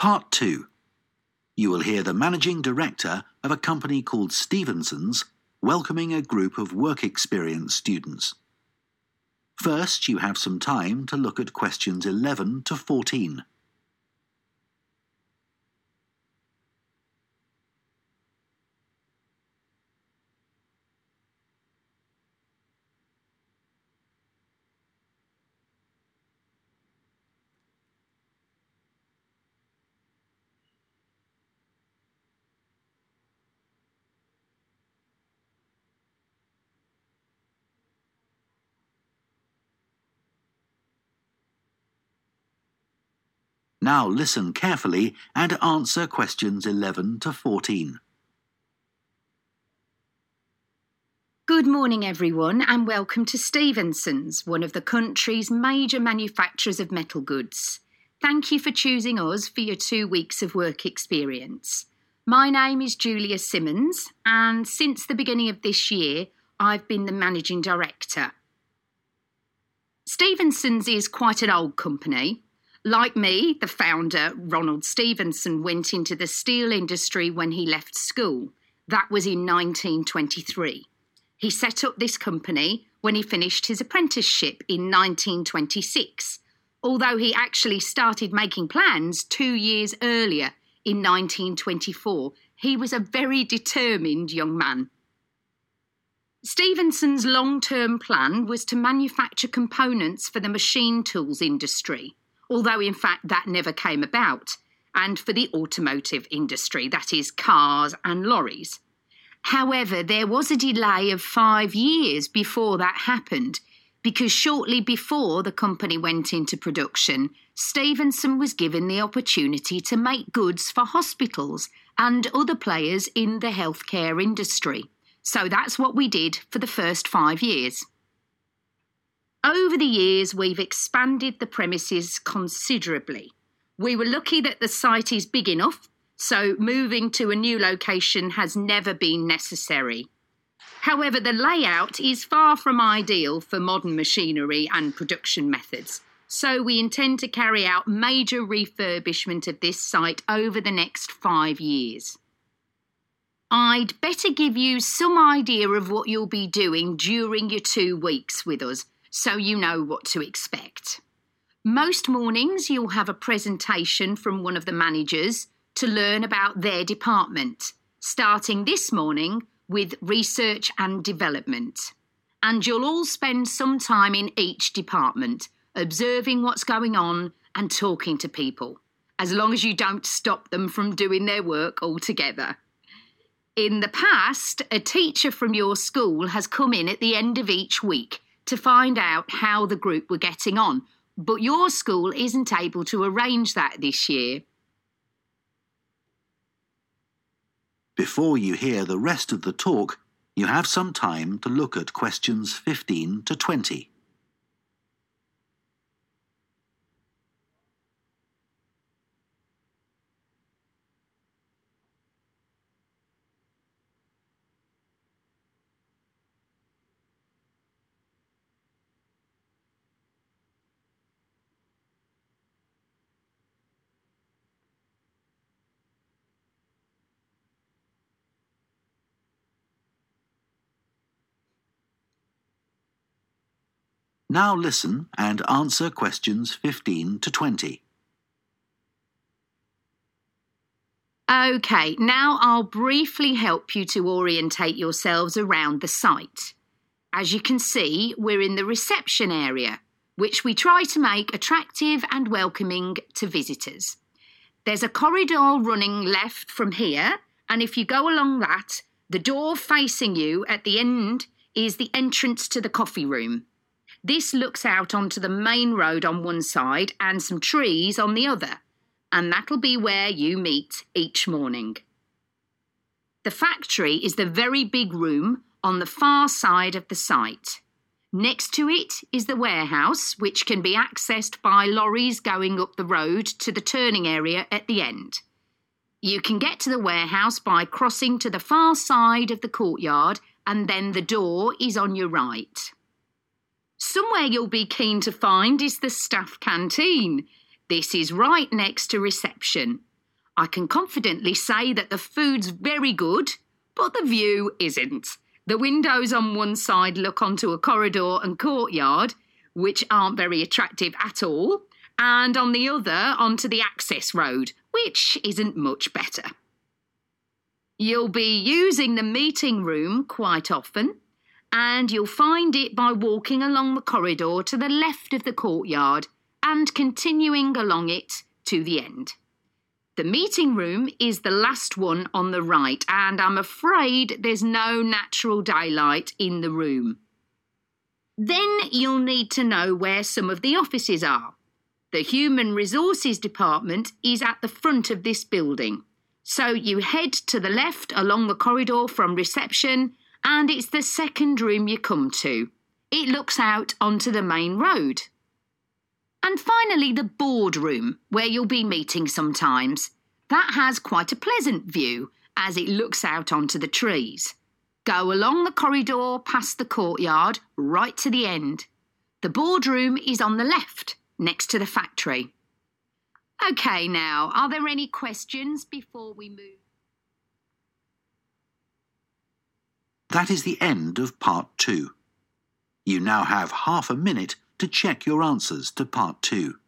Part 2. You will hear the managing director of a company called Stevenson's welcoming a group of work experience students. First, you have some time to look at questions 11 to 14. Now listen carefully and answer questions 11 to 14. Good morning, everyone, and welcome to Stevenson's, one of the country's major manufacturers of metal goods. Thank you for choosing us for your 2 weeks of work experience. My name is Julia Simmons, and since the beginning of this year, I've been the managing director. Stevenson's is quite an old company. Like me, the founder, Ronald Stevenson, went into the steel industry when he left school. That was in 1923. He set up this company when he finished his apprenticeship in 1926, although he actually started making plans 2 years earlier in 1924. He was a very determined young man. Stevenson's long-term plan was to manufacture components for the machine tools industry, although in fact that never came about, and for the automotive industry, that is cars and lorries. However, there was a delay of 5 years before that happened, because shortly before the company went into production, Stevenson was given the opportunity to make goods for hospitals and other players in the healthcare industry. So that's what we did for the first 5 years. Over the years, we've expanded the premises considerably. We were lucky that the site is big enough, so moving to a new location has never been necessary. However, the layout is far from ideal for modern machinery and production methods, so we intend to carry out major refurbishment of this site over the next 5 years. I'd better give you some idea of what you'll be doing during your 2 weeks with us, so you know what to expect. Most mornings you'll have a presentation from one of the managers to learn about their department, starting this morning with research and development. And you'll all spend some time in each department, observing what's going on and talking to people, as long as you don't stop them from doing their work altogether. In the past, a teacher from your school has come in at the end of each week to find out how the group were getting on, but your school isn't able to arrange that this year. Before you hear the rest of the talk, you have some time to look at questions 15 to 20. Now listen and answer questions 15 to 20. OK, now I'll briefly help you to orientate yourselves around the site. As you can see, we're in the reception area, which we try to make attractive and welcoming to visitors. There's a corridor running left from here, and if you go along that, the door facing you at the end is the entrance to the coffee room. This looks out onto the main road on one side and some trees on the other, and that'll be where you meet each morning. The factory is the very big room on the far side of the site. Next to it is the warehouse, which can be accessed by lorries going up the road to the turning area at the end. You can get to the warehouse by crossing to the far side of the courtyard, and then the door is on your right. Somewhere you'll be keen to find is the staff canteen. This is right next to reception. I can confidently say that the food's very good, but the view isn't. The windows on one side look onto a corridor and courtyard, which aren't very attractive at all, and on the other onto the access road, which isn't much better. You'll be using the meeting room quite often, and you'll find it by walking along the corridor to the left of the courtyard and continuing along it to the end. The meeting room is the last one on the right, and I'm afraid there's no natural daylight in the room. Then you'll need to know where some of the offices are. The Human Resources Department is at the front of this building. So you head to the left along the corridor from reception, and it's the second room you come to. It looks out onto the main road. And finally, the boardroom, where you'll be meeting sometimes. That has quite a pleasant view, as it looks out onto the trees. Go along the corridor past the courtyard, right to the end. The boardroom is on the left, next to the factory. OK, now, are there any questions before we move? That is the end of part 2. You now have half a minute to check your answers to part 2.